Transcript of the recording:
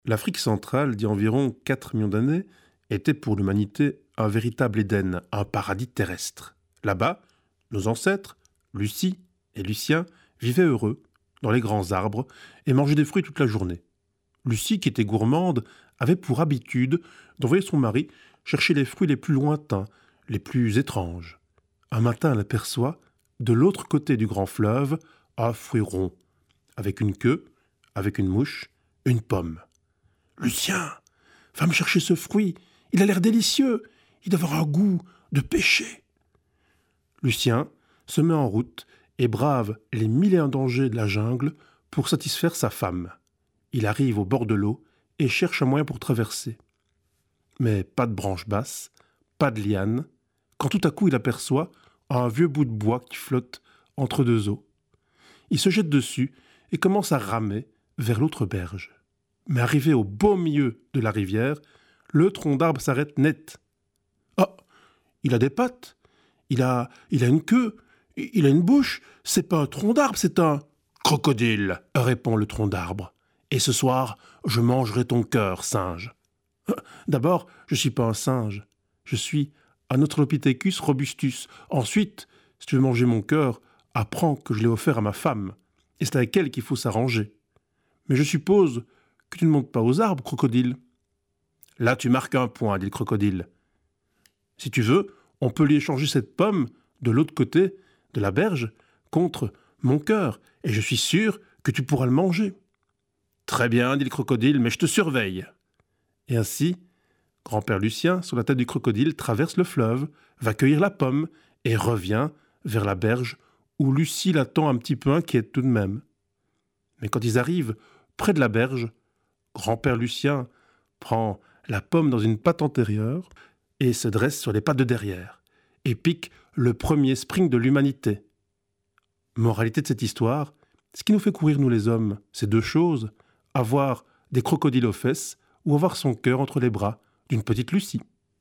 L'Afrique centrale, d'il y a environ 4 millions d'années, était pour l'humanité un véritable Éden, un paradis terrestre. Là-bas, nos ancêtres, Lucie et Lucien, vivaient heureux, dans les grands arbres, et mangeaient des fruits toute la journée. Lucie, qui était gourmande, avait pour habitude d'envoyer son mari chercher les fruits les plus lointains, les plus étranges. Un matin, elle aperçoit, de l'autre côté du grand fleuve, un fruit rond, avec une queue, avec une mouche, une pomme. « Lucien, va me chercher ce fruit, il a l'air délicieux, il doit avoir un goût de péché. » Lucien se met en route et brave les 1001 dangers de la jungle pour satisfaire sa femme. Il arrive au bord de l'eau et cherche un moyen pour traverser. Mais pas de branche basse, pas de liane, quand tout à coup il aperçoit un vieux bout de bois qui flotte entre deux eaux. Il se jette dessus et commence à ramer vers l'autre berge. Mais arrivé au beau milieu de la rivière, le tronc d'arbre s'arrête net. « Ah, il a des pattes, il a une queue, il a une bouche, c'est pas un tronc d'arbre, c'est un... »« Crocodile !» répond le tronc d'arbre. « Et ce soir, je mangerai ton cœur, singe. »« D'abord, je suis pas un singe, je suis un Australopithecus robustus. Ensuite, si tu veux manger mon cœur, apprends que je l'ai offert à ma femme, et c'est avec elle qu'il faut s'arranger. Mais je suppose que tu ne montes pas aux arbres, crocodile. »« Là, tu marques un point, dit le crocodile. Si tu veux, on peut lui échanger cette pomme de l'autre côté de la berge contre mon cœur, et je suis sûr que tu pourras le manger. »« Très bien, dit le crocodile, mais je te surveille. » Et ainsi, grand-père Lucien, sur la tête du crocodile, traverse le fleuve, va cueillir la pomme et revient vers la berge où Lucie l'attend un petit peu inquiète tout de même. Mais quand ils arrivent près de la berge, grand-père Lucien prend la pomme dans une patte antérieure et se dresse sur les pattes de derrière et pique le premier spring de l'humanité. Moralité de cette histoire, ce qui nous fait courir nous les hommes, c'est deux choses, avoir des crocodiles aux fesses ou avoir son cœur entre les bras d'une petite Lucie.